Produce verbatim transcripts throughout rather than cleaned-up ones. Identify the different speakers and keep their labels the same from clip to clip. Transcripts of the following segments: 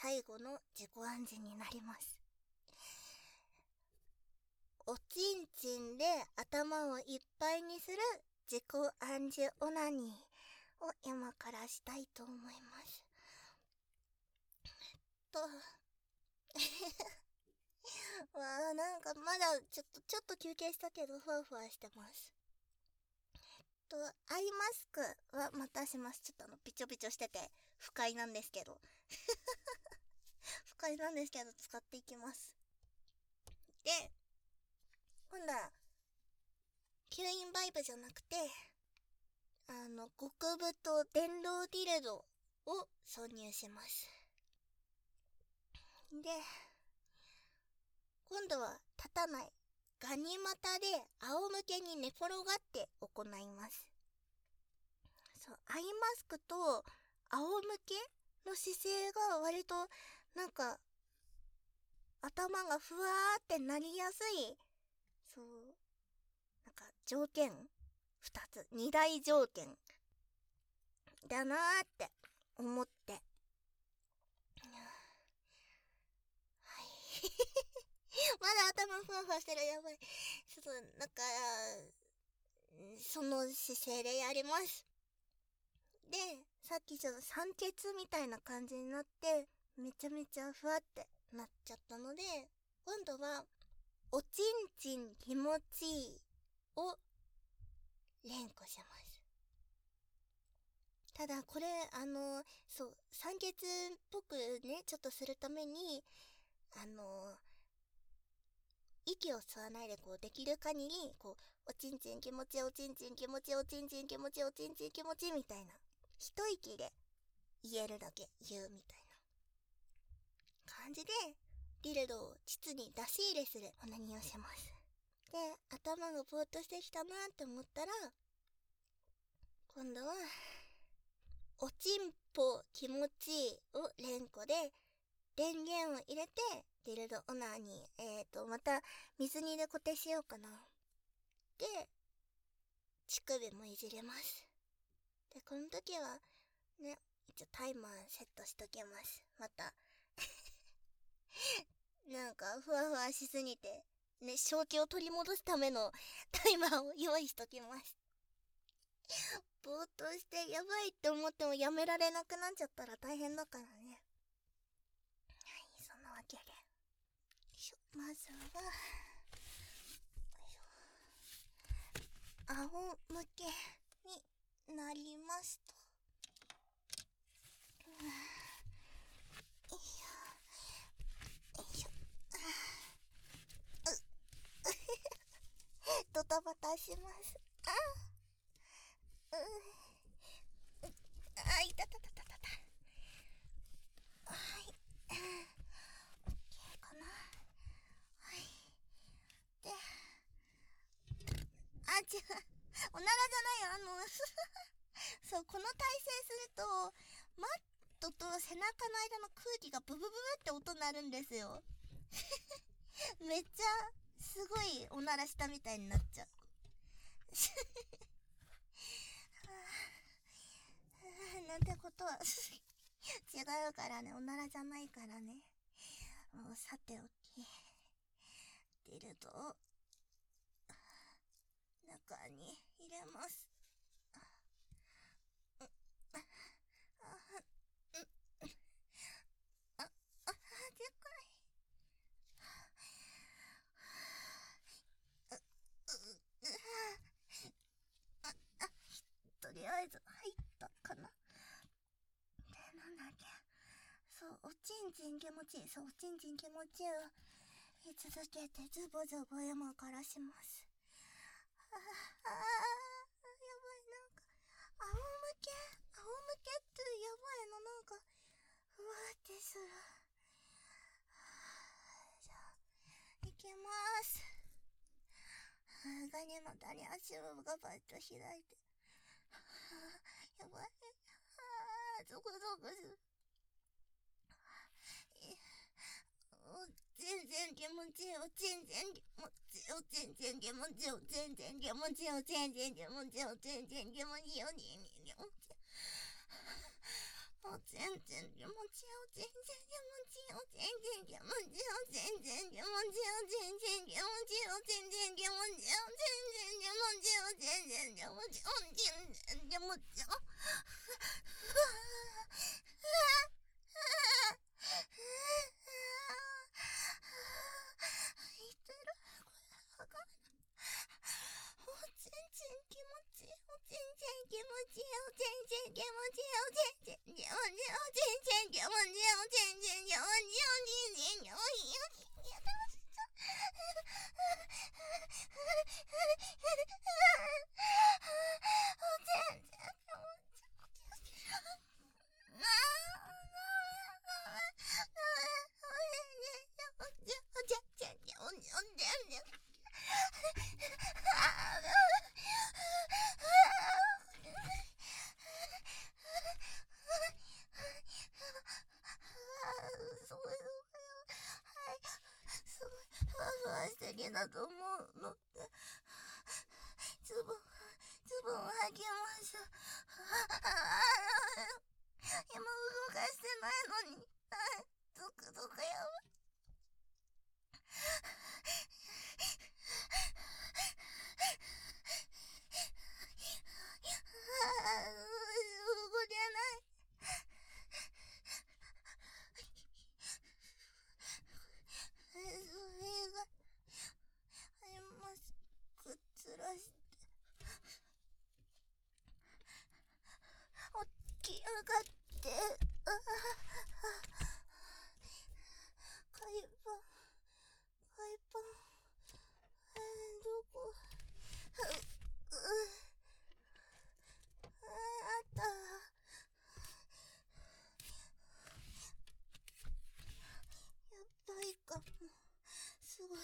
Speaker 1: 最後の自己暗示になります。おちんちんで頭をいっぱいにする自己暗示オナニーを今からしたいと思います。とわあ、なんかまだちょっとちょっと休憩したけどふわふわしてます。とアイマスクはまたします。ちょっとあのピチョピチョしてて不快なんですけど不快なんですけど使っていきます。で今度は吸引バイブじゃなくて、あの極太電動ディルドを挿入します。で今度は立たないガニ股で仰向けに寝転がって行います。そう、アイマスクと仰向けの姿勢が割となんか頭がふわーってなりやすい、そうなんか条件ふたつ、に大条件だなーって思ってはいまだ頭ふわふわしてる。やばい。ちょっとなんかその姿勢でやります。でさっきちょっと酸欠みたいな感じになってめちゃめちゃふわってなっちゃったので、今度はおちんちん気持ちいいを連呼します。ただこれあのそう酸欠っぽくねちょっとするためにあの息を吸わないでこうできる限りこうおちんちん気持ちいいおちんちん気持ちいいおちんちん気持ちいいおちんちん気持ちいいみたいな一息で言えるだけ言うみたいな感じでディルドを膣に出し入れするオナニーをします。で頭がぼーっとしてきたなって思ったら今度はおちんぽ気持ちいいを連呼で電源を入れてディルドオナニーえーとまた水にで固定しようかな。で乳首もいじれます。でこの時はね一応タイマーセットしときます。またなんかふわふわしすぎてね正気を取り戻すためのタイマーを用意しときます。ぼーっとしてやばいって思ってもやめられなくなっちゃったら大変だからね。はい、そんなわけでまずは仰向けになりますと、よいしょよいしょドタバタします。あうあいたたたたたたはい OK かな。はいであ違うおならじゃないよあのそうこの体勢するとマットと背中の間の空気がブブブブって音鳴るんですよめっちゃすごいおならしたみたいになっちゃうなんてことは違うからね、おならじゃないからね。もうさておきディルドを中に入れます。あああでかいとりあえず入ったかな。でなんだっけ、そうおちんちん気持ちいい、そうおちんちん気持ちいいを言い続けてズボズボ今からします。ああやばい、なんか仰向け仰向けってやばいの、なんかふわってする。じゃあいきまーす。ガニ股に足をガバッと開いてやばいあゾクゾクする。お全然気持ちいい、お全然気持ちいい、お全然気持ちいい、お全然気持ちいい、お全然気持ちいい、お全然気持ちいい、お全然気持ちいい、 お全然気持ちよ全然気持ちよ全然気持ちよ全然気持ちよ全然気持ちよ全然気持ちよ全然気持ちよ全然気持ちよ全然気持ちよだと思うのってズボンズボンを履きました今動かしてないのにゾクゾクやばい動けないそれがアイマスクつらして起き上がってああ海パン海パンえー、どこううあったやばいかもすごい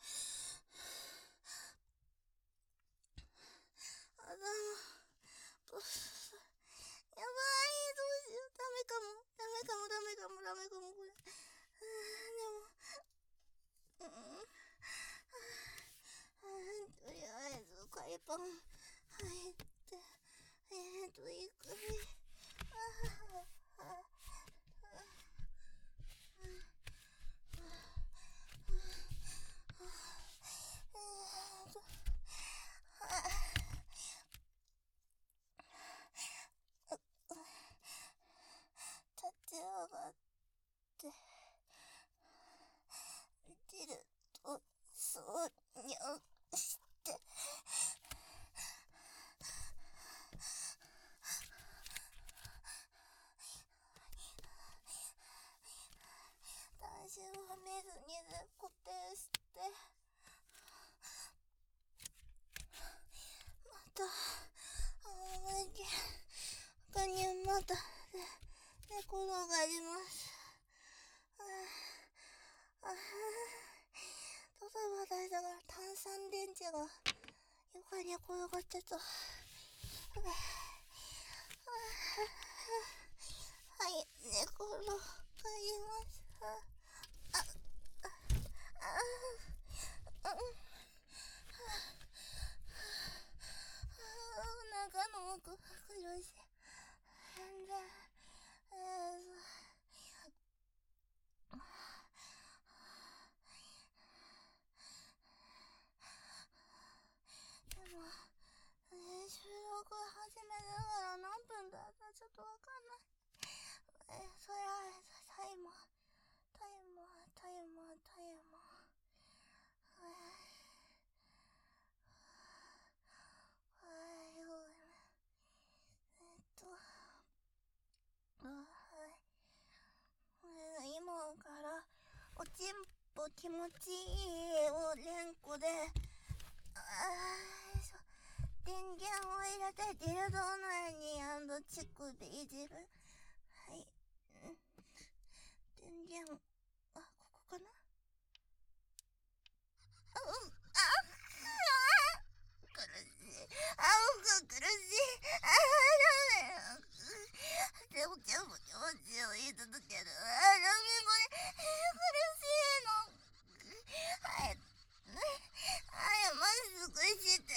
Speaker 1: あだもやばいどうしようダメかもダメかもダメかもダメかもこれでもうんとりあえず海パン入ってえーといくらあああ立ち上がって出るとそうにゃして足をはめずに固定してまたあおいけ他にまた寝転がりますああドタバタしたから炭酸電池が床に転がってたはい寝転がりますああああお腹の奥が苦しい全然えーでも、えー、収録始めながら何分だったかちょっとわかんないえー、そりゃタイマータイマータイマータイマーえーはいごめんえっとあはい今からおちんぽ気持ちいいを連呼であーそう電源を入れてディルド内に乳首いじるはい電源あここかなあうんああ苦しいあうん苦しいああダメでもちゃんも気持ちを言い続けるあダメこれ苦しいのはいはいマスクして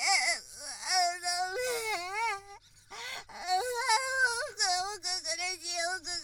Speaker 1: あダメああ奥奥苦しい奥苦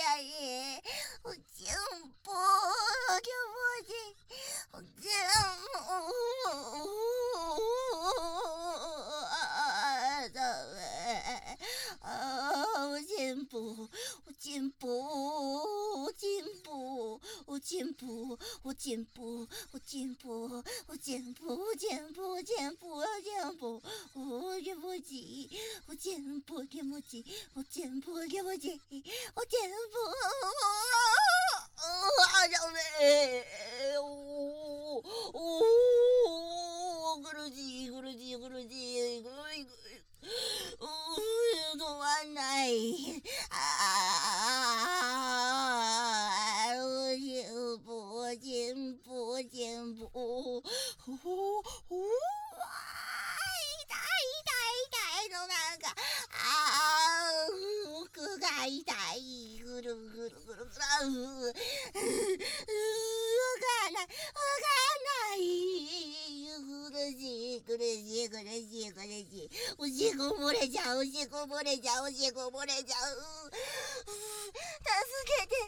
Speaker 1: やい。おちんぽ、気持ちいい。おちんぽ、おちんぽ、おちんぽ、おちんぽ、おちんぽ、おちんぽ、おちんぽ、おちんぽ、おちんぽ、おちんぽ、お気持ちいい。おちんぽ気持ちいい。おちんぽ気持ちいい。おちんぽ、あ、ダメ。おー、おー、苦しい、苦しい、苦しい、苦しい。うーん、止まんない。ああ、おちんぽ、おちんぽ、おちんぽ。ほほ、ほわー、痛い、痛い、痛いの、なんか。ああ、奥が痛い。ぐるぐるぐるぐる。うー、うー、わかんない、わかんない。苦しい、苦しい、苦しい、苦しい。おしっこ漏れちゃう、おしっこ漏れちゃう、おしっこ漏れちゃう。助けて、助けて、助けて、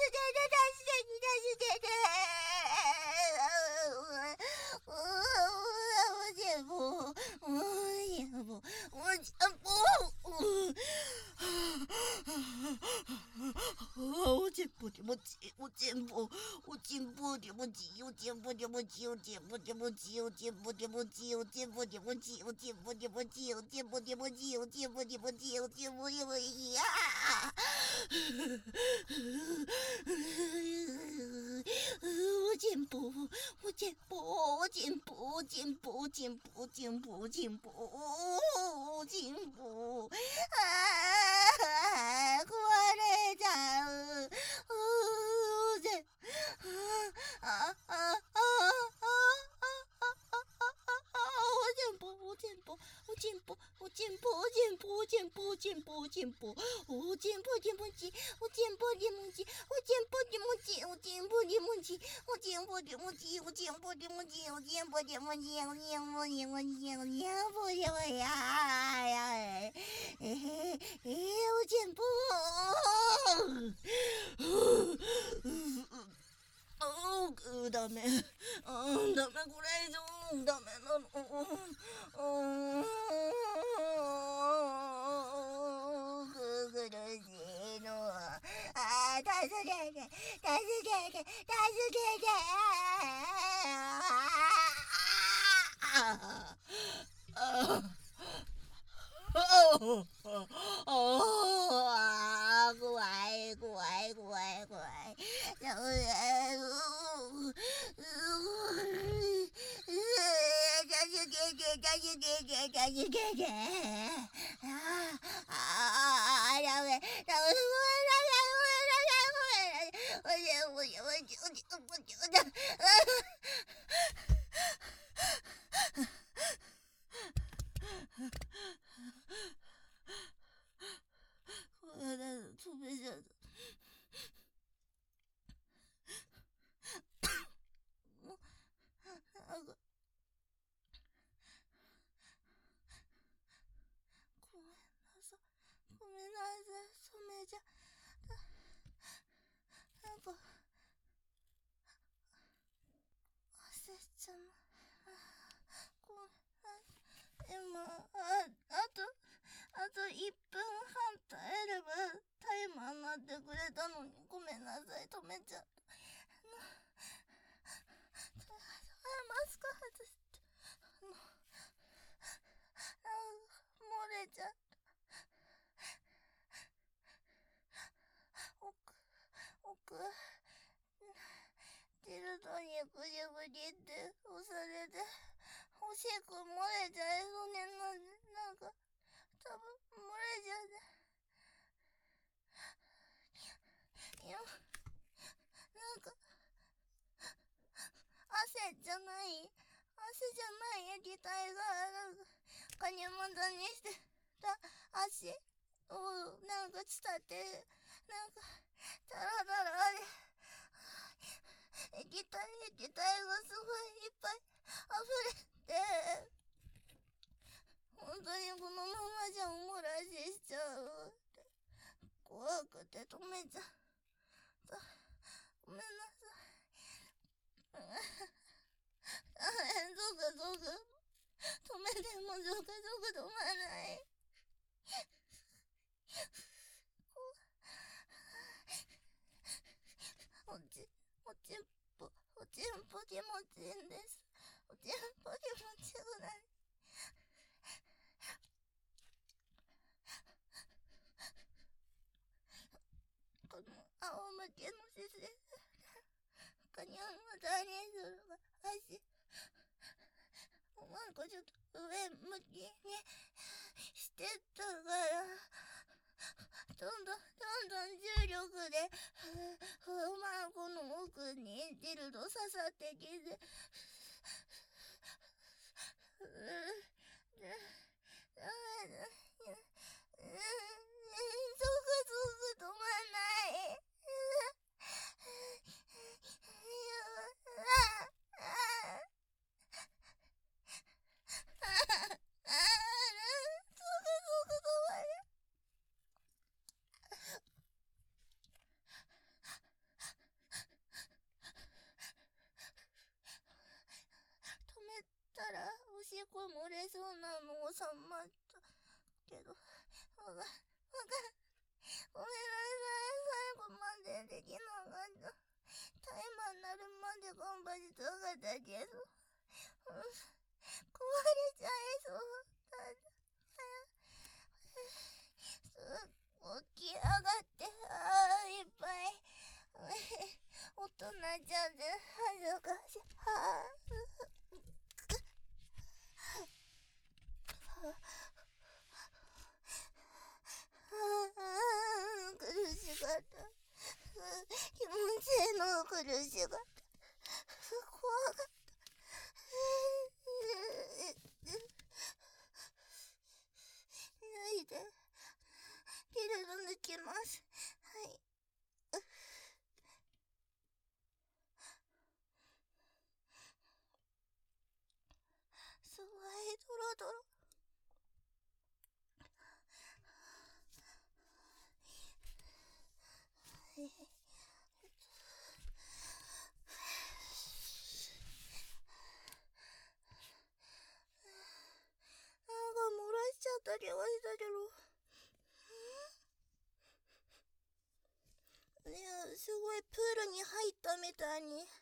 Speaker 1: 助けて。おしっぽ、おしっぽ、おしっぽ。おちんぽ気持ちいい、おちんぽ、おちんぽ気持ちいい、おちんぽ気持ちいい、おちんぽ気持ちいい、おちんぽ気持ちいい、おちんぽ気持ちいい、おちんぽ気持ちいい、おちんぽ気持ちいい、おちんぽ気持ちいい、おちんぽ気持ちいい、ああ。おちんぽ、おちんぽ、おちんぽ、おちんぽ、おちんぽ、おちんぽ、おちんぽ、おちんぽ。ああ、壊れちゃう。うーぜ。ああ、ああ、あおちんぽ、おちんぽ、おちんぽ、おちんぽ、おちんぽ、おちんぽ、おちんぽ、おちんぽ、おちんぽ気持ち、おちんぽ気持ち、おちんぽ気持ち、おちんぽ気持ち、おちんぽ気持ち、おちんぽ気持ち、おちんぽ気持ち、おちんぽ気持ち、おちんぽ気持ち、おちんぽ気持ち、ああ、ええ、ええ、おちんぽ。うー、ダメ。うん、ダメ、これ以上、ダメなの。うん、苦しいの。ああ、助けて、助けて、助けて。ああ。ああ、怖い、怖い、怖い、怖い。助けて、助けて、助けて。ああ、ダメ、ダメ、ごめんなさい、ごめんなさい、ごめんなさい、ごめんなさい。おじおじおじおじおじおじ。
Speaker 2: 止めちゃった。もう、なんか、ごめんなさい。ごめんなさい。染めちゃった。なんか、焦っちゃう。ごめんなさい。今、あ、あと、あといっぷんはん耐えればタイマーになってくれたのに、ごめんなさい。止めちゃった。マスク外して、あの、あ漏れちゃった。奥、奥、デルドにグリグリって押されて、おしっこ漏れちゃいそうね。なんか、多分漏れちゃって。いや、なんか、汗じゃない、汗じゃない液体が、なんか、ガニ股にしてた足を、なんか伝って、なんか、タラタラで、液体、液体がすごいいっぱい溢れて、本当にこのままじゃおもらししちゃうって、怖くて止めちゃった。ごめんなさい。あ、ゾクゾク。止めてもゾクゾク止まない。おち、おちんぽ、おちんぽ気持ちいいんです。おちんぽ気持ちよくない。この仰向けの姿勢、ガニャンがダニするが足、なんかちょっと上向きにしてたから、どんどんどんどん重力でふまんこの奥にディルド刺さってきて、ううゾクゾク止まんない。止めたらおしっこ漏れそうなの収まったけど、わかん、わかん、ごめんなさい。最後までできなかった。タイマーになるまで頑張りたかったけど、うん、壊れちゃいそうだった。起き上がって、あーいっぱい大人ちゃんで恥ずかしい。はあ、苦しかった。気持ちいいの苦しかった。怖かった。脱いで、ギルド抜きます。はい。すごいドロドロ。なんか漏らしちゃった気がしたけど。いや、すごいプールに入ったみたいに。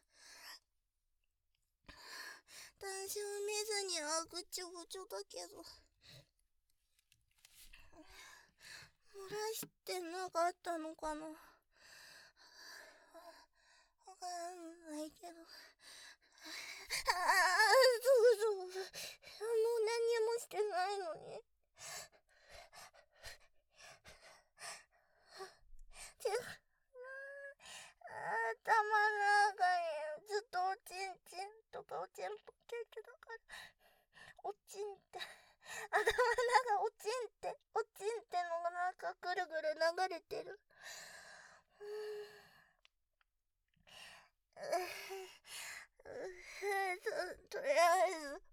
Speaker 2: 男子を見ずにあぐちょぐちょだけど。漏らしてなかったのかな。わかんないけど。ああ、そうそう。もう何もしてないのに。頭の中にずっとおちんちんとかおちんぽけーキだから、おちんって、頭の中おちんって、おちんってのがなんかぐるぐる流れてる。 ないです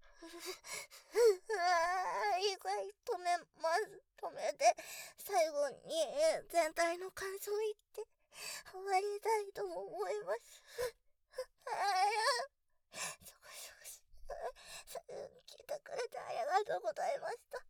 Speaker 2: 一回止めます。止めて、最後に全体の感想を言って終わりたいと思います。そこそこ、聞いてくれてありがとうございました。